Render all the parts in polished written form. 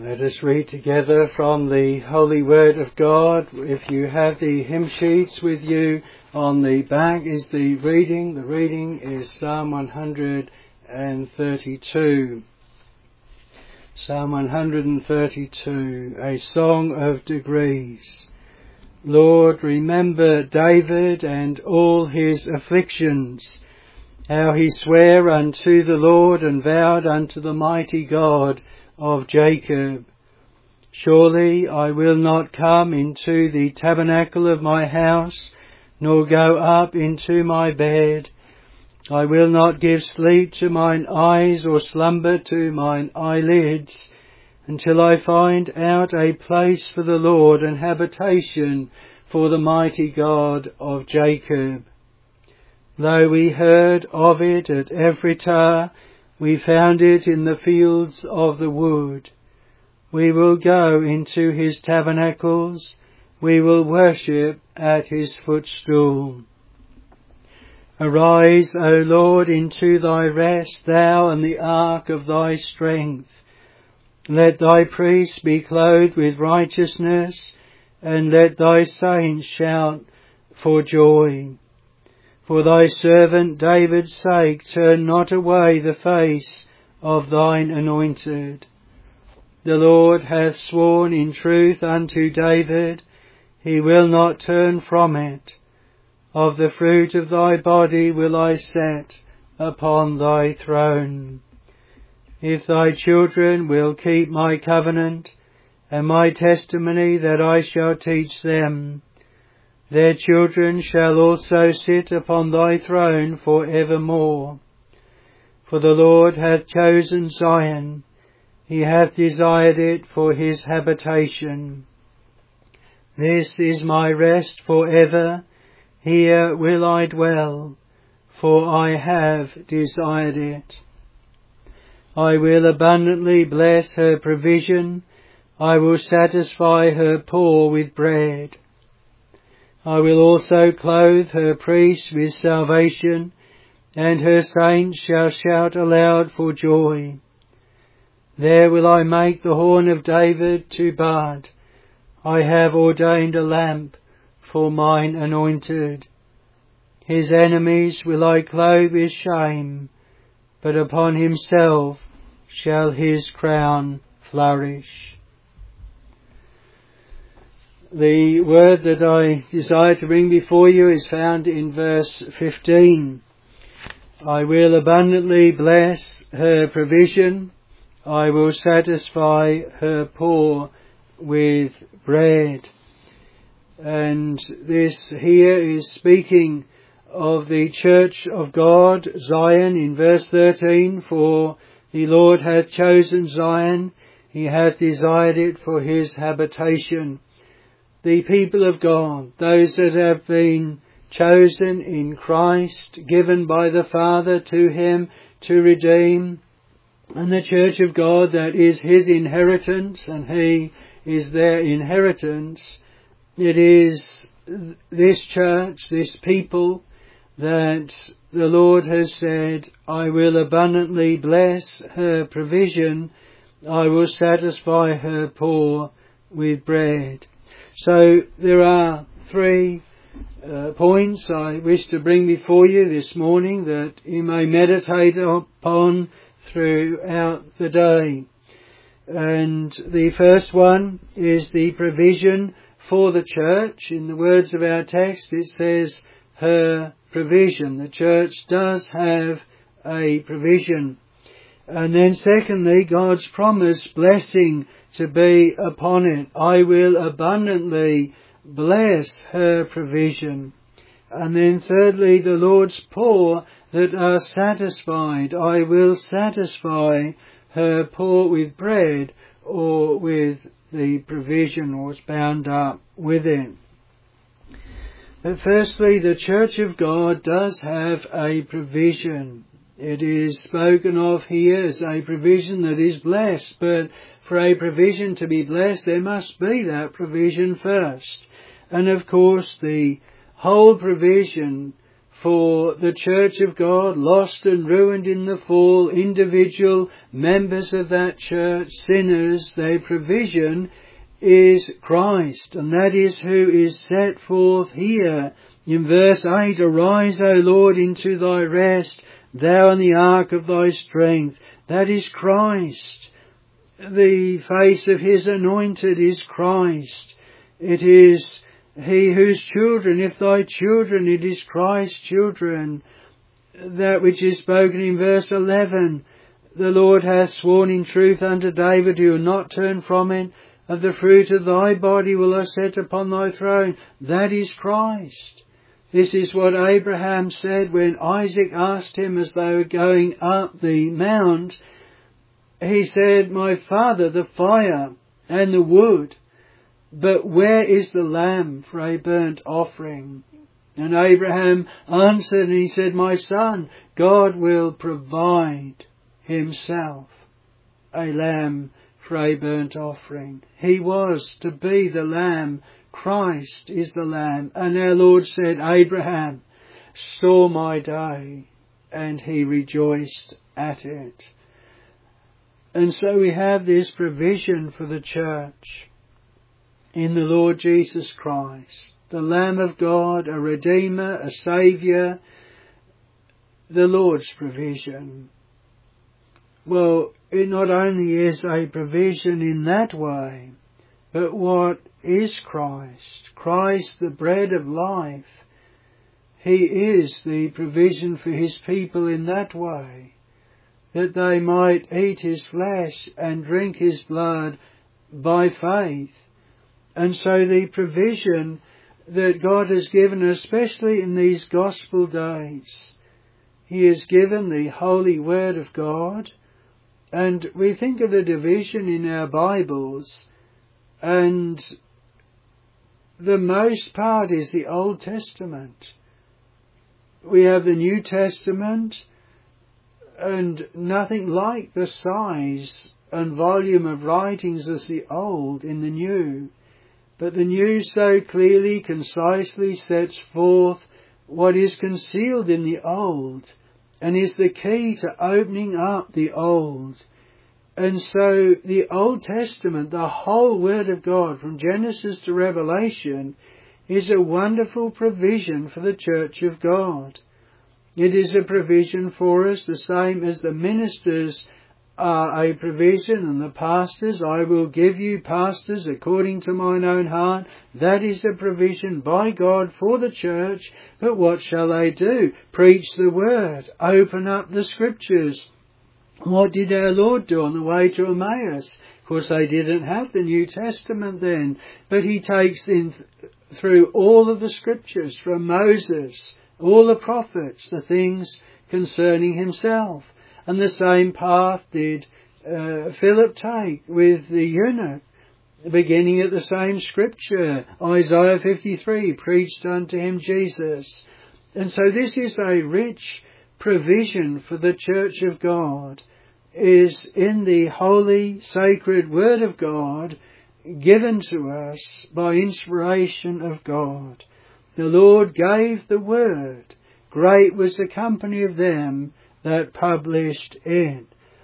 Let us read together from the Holy Word of God. If you have the hymn sheets with you, on the back is the reading. The reading is Psalm 132. Psalm 132, a song of degrees. Lord, remember David and all his afflictions, how he sware unto the Lord and vowed unto the mighty God of Jacob. Surely I will not come into the tabernacle of my house, nor go up into my bed. I will not give sleep to mine eyes, or slumber to mine eyelids, until I find out a place for the Lord, and habitation for the mighty God of Jacob. Though we heard of it at Ephratah, we found it in the fields of the wood. We will go into his tabernacles. We will worship at his footstool. Arise, O Lord, into thy rest, thou and the ark of thy strength. Let thy priests be clothed with righteousness, and let thy saints shout for joy. For thy servant David's sake, turn not away the face of thine anointed. The Lord hath sworn in truth unto David, he will not turn from it. Of the fruit of thy body will I set upon thy throne. If thy children will keep my covenant, and my testimony that I shall teach them, their children shall also sit upon thy throne for evermore. For the Lord hath chosen Zion, he hath desired it for his habitation. This is my rest for ever, here will I dwell, for I have desired it. I will abundantly bless her provision, I will satisfy her poor with bread. I will also clothe her priests with salvation, and her saints shall shout aloud for joy. There will I make the horn of David to bud. I have ordained a lamp for mine anointed. His enemies will I clothe with shame, but upon himself shall his crown flourish. The word that I desire to bring before you is found in verse 15. I will abundantly bless her provision. I will satisfy her poor with bread. And this here is speaking of the church of God, Zion, in verse 13. For the Lord hath chosen Zion, he hath desired it for his habitation. The people of God, those that have been chosen in Christ, given by the Father to him to redeem, and the church of God that is his inheritance, and he is their inheritance. It is this church, this people, that the Lord has said, I will abundantly bless her provision, I will satisfy her poor with bread. So there are three points I wish to bring before you this morning that you may meditate upon throughout the day. And the first one is the provision for the church. In the words of our text it says her provision. The church does have a provision. And then secondly, God's promised blessing to be upon it. I will abundantly bless her provision. And then thirdly, the Lord's poor that are satisfied. I will satisfy her poor with bread, or with the provision, or is bound up with it. But firstly, the church of God does have a provision. It is spoken of here as a provision that is blessed, but for a provision to be blessed, there must be that provision first. And of course, the whole provision for the Church of God, lost and ruined in the fall, individual members of that church, sinners, their provision is Christ, and that is who is set forth here in verse 8. Arise, O Lord, into thy rest, thou and the ark of thy strength. That is Christ. The face of his anointed is Christ. It is he whose children, if thy children, it is Christ's children. That which is spoken in verse 11. The Lord hath sworn in truth unto David, he will not turn from it. Of the fruit of thy body will I set upon thy throne. That is Christ. This is what Abraham said when Isaac asked him as they were going up the mount. He said, My father, the fire and the wood, but where is the lamb for a burnt offering? And Abraham answered and he said, My son, God will provide himself a lamb for a burnt offering. He was to be the lamb. Christ is the lamb. And our Lord said, Abraham saw my day, and he rejoiced at it. And so we have this provision for the church in the Lord Jesus Christ, the Lamb of God, a Redeemer, a Saviour, the Lord's provision. Well, it not only is a provision in that way, but what is Christ? Christ, the bread of life. He is the provision for his people in that way, that they might eat his flesh and drink his blood by faith. And so the provision that God has given, especially in these gospel days, he has given the holy word of God. And we think of the division in our Bibles, and the most part is the Old Testament. We have the New Testament, and nothing like the size and volume of writings as the Old in the New. But the New so clearly, concisely sets forth what is concealed in the Old, and is the key to opening up the Old. And so the Old Testament, the whole Word of God, from Genesis to Revelation, is a wonderful provision for the Church of God. It is a provision for us, the same as the ministers are a provision, and the pastors, I will give you pastors according to mine own heart. That is a provision by God for the church. But what shall they do? Preach the word, open up the scriptures. What did our Lord do on the way to Emmaus? Of course, they didn't have the New Testament then, but he takes them through all of the scriptures from Moses, all the prophets, the things concerning himself. And the same path did Philip take with the eunuch, beginning at the same scripture. Isaiah 53 preached unto him Jesus. And so this is a rich provision for the Church of God, is in the holy, sacred Word of God, given to us by inspiration of God. The Lord gave the Word. Great was the company of them that published it.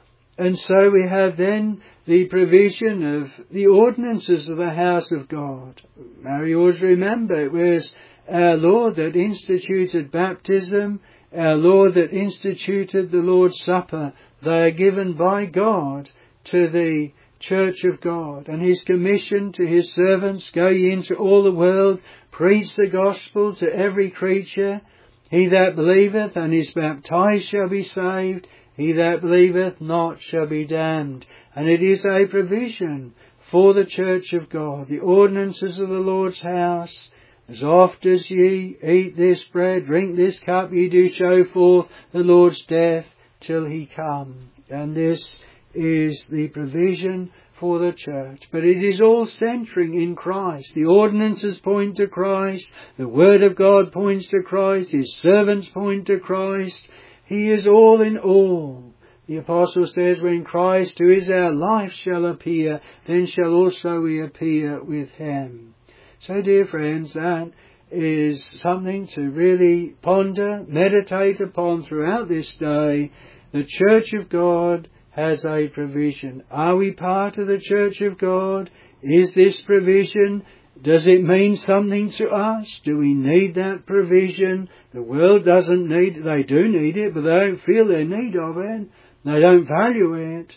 And so we have then the provision of the ordinances of the house of God. Mary always remember, it was our Lord that instituted baptism, our Lord that instituted the Lord's Supper. They are given by God to the Church of God. And his commission to his servants, go ye into all the world, preach the gospel to every creature. He that believeth and is baptized shall be saved. He that believeth not shall be damned. And it is a provision for the Church of God. The ordinances of the Lord's house. As oft as ye eat this bread, drink this cup, ye do show forth the Lord's death till he come. And this is the provision for the church. But it is all centering in Christ. The ordinances point to Christ. The Word of God points to Christ. His servants point to Christ. He is all in all. The Apostle says, when Christ, who is our life, shall appear, then shall also we appear with him. So, dear friends, that is something to really ponder, meditate upon throughout this day. The Church of God has a provision. Are we part of the Church of God? Is this provision? Does it mean something to us? Do we need that provision? The world doesn't need it. They do need it, but they don't feel their need of it. They don't value it.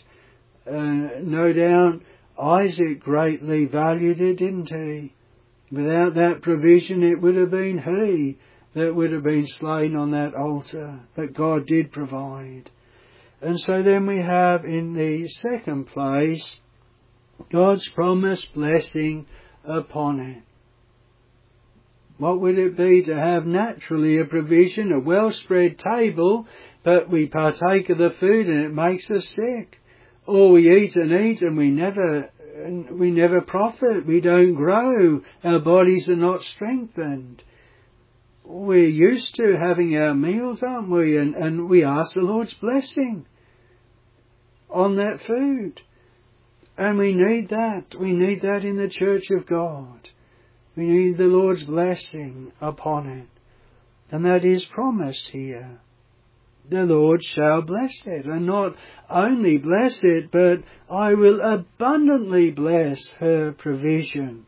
No doubt Isaac greatly valued it, didn't he? Without that provision, it would have been he that would have been slain on that altar. But God did provide. And so then we have in the second place, God's promised blessing upon it. What would it be to have naturally a provision, a well-spread table, but we partake of the food and it makes us sick? Or we eat and we never profit, we don't grow, our bodies are not strengthened. We're used to having our meals, aren't we? And we ask the Lord's blessing on that food. And we need that. We need that in the Church of God. We need the Lord's blessing upon it. And that is promised here. The Lord shall bless it, and not only bless it, but I will abundantly bless her provision.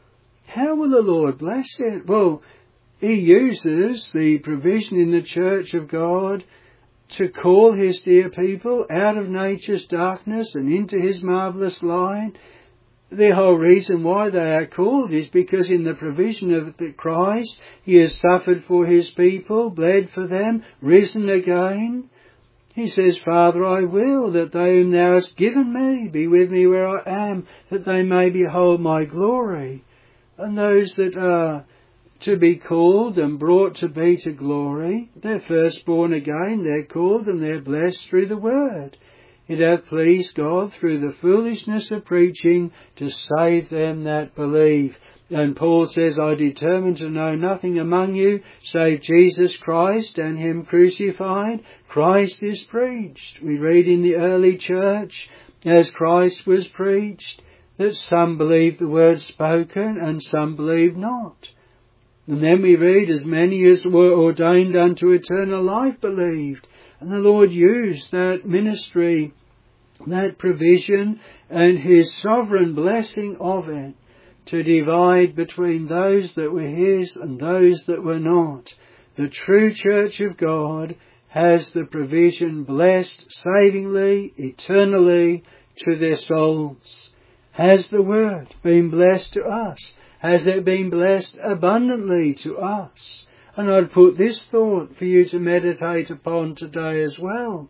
How will the Lord bless it? Well, He uses the provision in the Church of God to call His dear people out of nature's darkness and into His marvellous light. The whole reason why they are called is because in the provision of Christ, He has suffered for His people, bled for them, risen again. He says, Father, I will that they whom Thou hast given me be with me where I am, that they may behold my glory. And those that are to be called and brought to be to glory, they're first born again, they're called and they're blessed through the Word. It hath pleased God through the foolishness of preaching to save them that believe. And Paul says, I determined to know nothing among you save Jesus Christ and Him crucified. Christ is preached. We read in the early church, as Christ was preached, that some believed the word spoken and some believed not. And then we read, as many as were ordained unto eternal life believed. And the Lord used that ministry, that provision, and His sovereign blessing of it to divide between those that were His and those that were not. The true Church of God has the provision blessed savingly, eternally to their souls. Has the Word been blessed to us? Has it been blessed abundantly to us? And I'd put this thought for you to meditate upon today as well,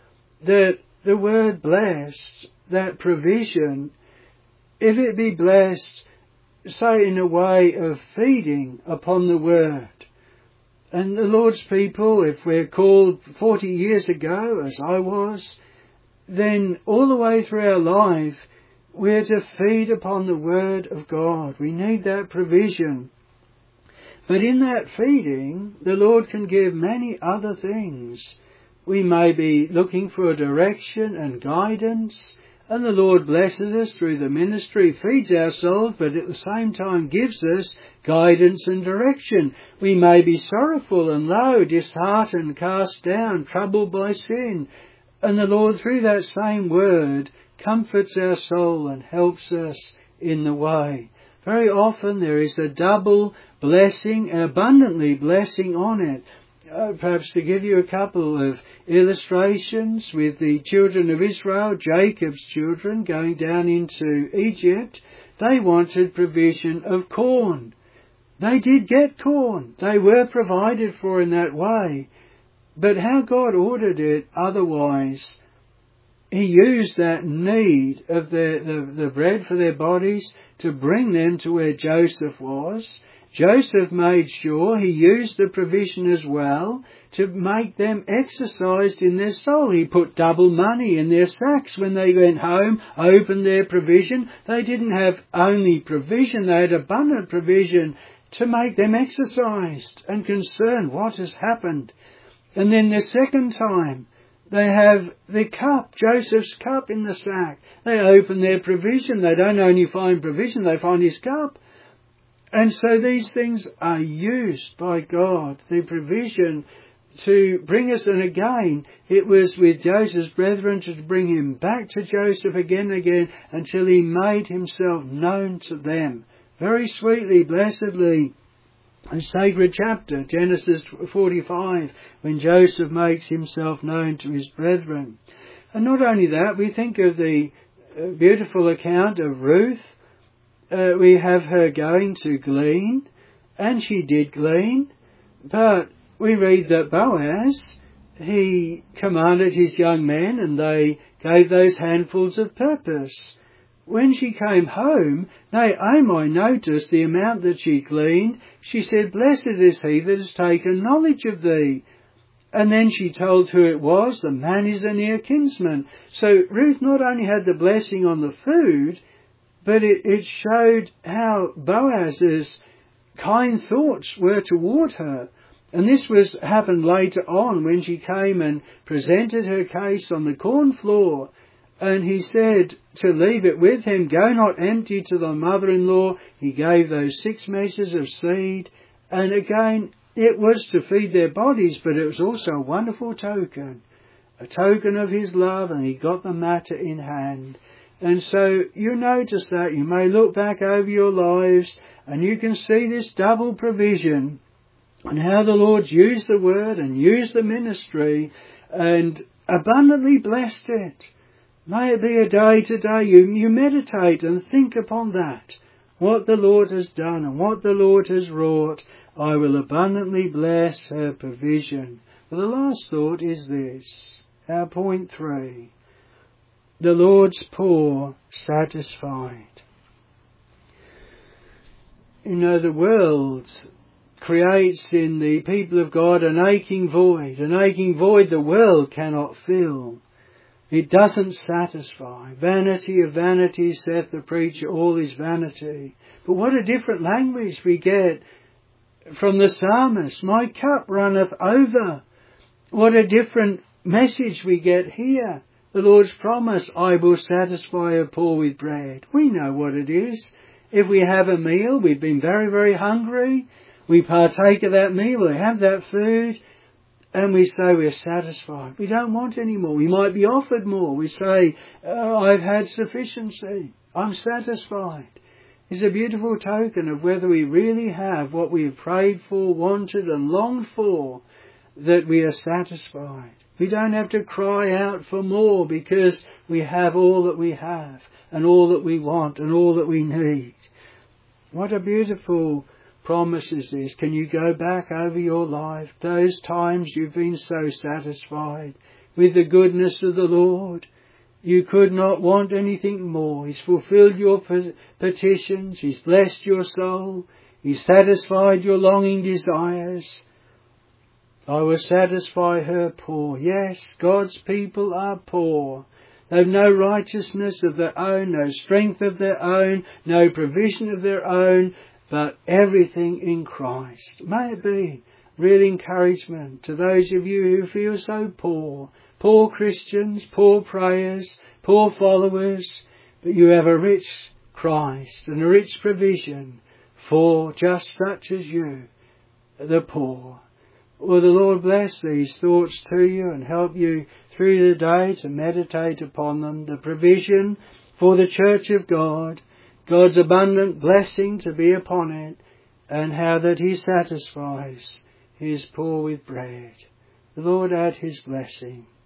that the word blessed, that provision, if it be blessed, say in a way of feeding upon the Word. And the Lord's people, if we're called 40 years ago, as I was, then all the way through our life, we're to feed upon the Word of God. We need that provision. But in that feeding, the Lord can give many other things. We may be looking for direction and guidance, and the Lord blesses us through the ministry, feeds our souls, but at the same time gives us guidance and direction. We may be sorrowful and low, disheartened, cast down, troubled by sin, and the Lord, through that same Word, comforts our soul and helps us in the way. Very often there is a double blessing, abundantly blessing on it. Perhaps to give you a couple of illustrations with the children of Israel, Jacob's children going down into Egypt, they wanted provision of corn. They did get corn. They were provided for in that way. But how God ordered it otherwise, He used that need of the bread for their bodies to bring them to where Joseph was. Joseph made sure He used the provision as well to make them exercised in their soul. He put double money in their sacks when they went home, opened their provision. They didn't have only provision, they had abundant provision to make them exercised and concerned what has happened. And then the second time, they have the cup, Joseph's cup in the sack. They open their provision. They don't only find provision, they find his cup. And so these things are used by God, the provision to bring us, and again, it was with Joseph's brethren to bring him back to Joseph again and again until he made himself known to them. Very sweetly, blessedly, a sacred chapter, Genesis 45, when Joseph makes himself known to his brethren. And not only that, we think of the beautiful account of Ruth. We have her going to glean, and she did glean, but we read that Boaz, he commanded his young men, and they gave those handfuls of purpose. When she came home, Naomi noticed the amount that she gleaned. She said, "Blessed is he that has taken knowledge of thee." And then she told who it was. The man is a near kinsman. So Ruth not only had the blessing on the food, but it showed how Boaz's kind thoughts were toward her. And this happened later on when she came and presented her case on the corn floor. And he said to leave it with him, "Go not empty to thy mother-in-law." He gave those 6 measures of seed. And again, it was to feed their bodies, but it was also a wonderful token. A token of his love, and he got the matter in hand. And so you notice that. You may look back over your lives and you can see this double provision and how the Lord's used the word and used the ministry and abundantly blessed it. May it be a day today you meditate and think upon that. What the Lord has done and what the Lord has wrought. I will abundantly bless her provision. But the last thought is this. Our point 3. The Lord's poor satisfied. You know, the world creates in the people of God an aching void the world cannot fill. It doesn't satisfy. Vanity of vanities, saith the preacher, all is vanity. But what a different language we get from the psalmist. My cup runneth over. What a different message we get here. The Lord's promise, I will satisfy a poor with bread. We know what it is. If we have a meal, we've been very, very hungry. We partake of that meal, we have that food, and we say we're satisfied. We don't want any more. We might be offered more. We say, I've had sufficiency. I'm satisfied. It's a beautiful token of whether we really have what we have prayed for, wanted and longed for, that we are satisfied. We don't have to cry out for more because we have all that we have and all that we want and all that we need. What a beautiful promise is this. Can you go back over your life, those times you've been so satisfied with the goodness of the Lord? You could not want anything more. He's fulfilled your petitions. He's blessed your soul. He's satisfied your longing desires. I will satisfy her poor. Yes, God's people are poor. They've no righteousness of their own, no strength of their own, no provision of their own, but everything in Christ. May it be real encouragement to those of you who feel so poor. Poor Christians, poor prayers, poor followers, but you have a rich Christ and a rich provision for just such as you, the poor. Will the Lord bless these thoughts to you and help you through the day to meditate upon them, the provision for the church of God, God's abundant blessing to be upon it, and how that He satisfies His poor with bread. The Lord add His blessing.